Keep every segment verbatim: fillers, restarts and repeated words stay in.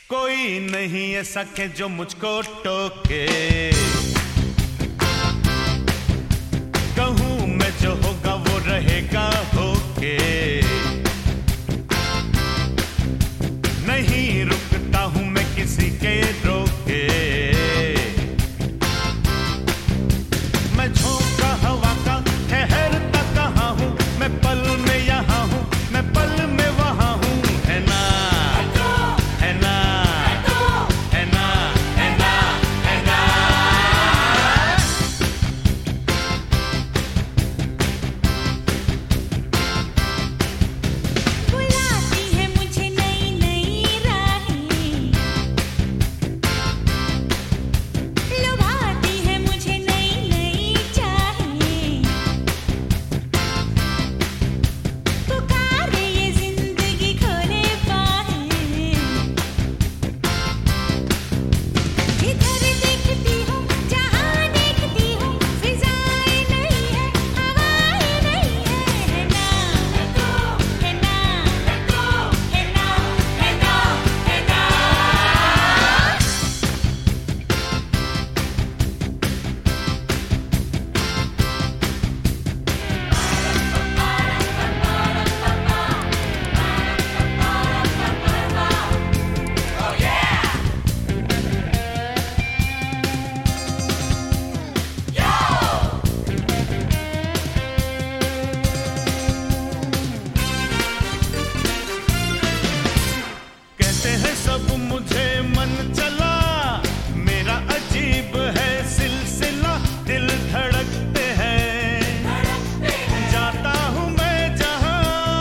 कोई नहीं ऐसा के जो मुझको टोके, कहूँ मैं जो होगा वो रहेगा होके, नहीं रुकता हूँ मैं किसी के रोके, मैं झोंका हवा का ठहरता कहाँ हूँ, मैं पल में यहाँ हूँ, मैं पल में वहाँ हूँ, है ना है ना है ना है ना है ना। बुलाती है मुझे नई नई राहें, लुभाती है मुझे नई नई चाहें, पुकारे ये जिंदगी खोले बाहें, इधर देखती हूँ जहाँ देखती हूँ, फिजाएं नहीं है हवाएं नहीं है, है ना है ना है ना है ना है ना। कहते हैं सब मुझे मन चला, मेरा अजीब है सिलसिला, दिल धड़कते हैं जाता हूँ मैं जहाँ,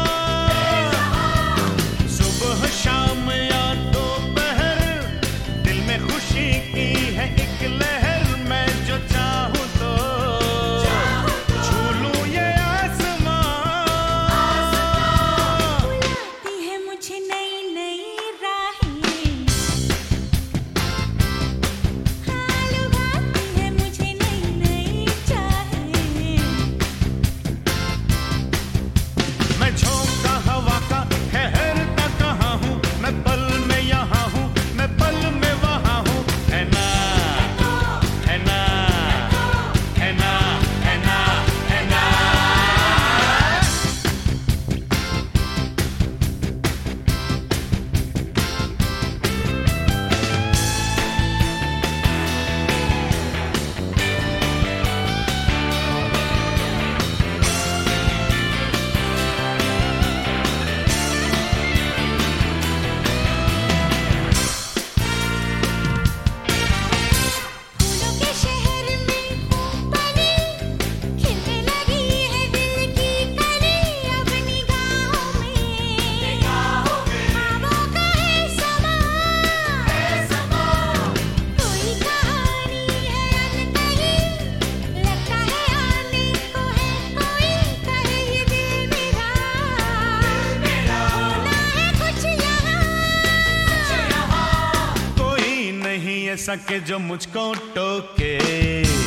सुबह शाम या दोपहर, दिल में खुशी की है एक लहर, मैं जो चाहूँ तो छू लूँ ये आसमां। बुलाती है मुझे नई नई राहें, हाँ लुभाती है मुझे नई नई चाहें, मैं झोंका हवा का ठहरता कहाँ हूँ, मैं पल में यहाँ हूँ, मैं पल में वहाँ हूँ, है ना है ना है ना है ना है ना। फूलों के शहर में हूँ बनी, खिलने लगी है दिल की कली, अब निगाहों में ख्वाबों का है समा, कोई कहानी है अनकही, लगता है आने को है कोई, कहे ये दिल मेरा होना है कुछ यहाँ। कोई नहीं ऐसा के जो मुझको टोके,